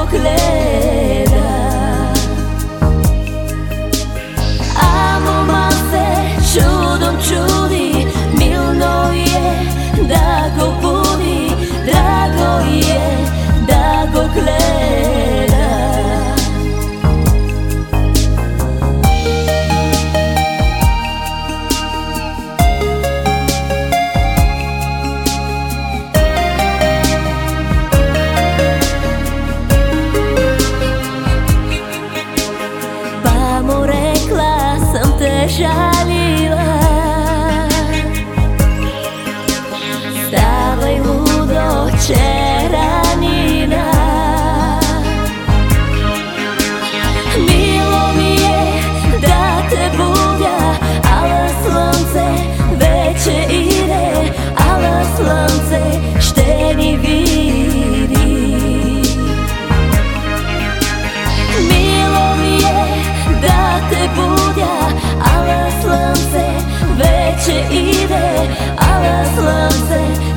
gleda. A moma se čudom čudi, milno je da go budi, drago je da go gleda. Pa mu rekla sam te žalila, stavaj ludo čeranina. Milo mi je da te budja, ala slunce veće ide, ala slunce šteni vidi. Milo mi je da te budja, ala slunce veće ide, ala slunce